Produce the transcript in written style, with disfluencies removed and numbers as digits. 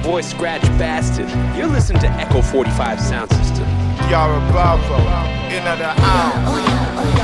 voice scratch bastard. You're listening to Echo 45 Sound System. Yara Bravo, in the house.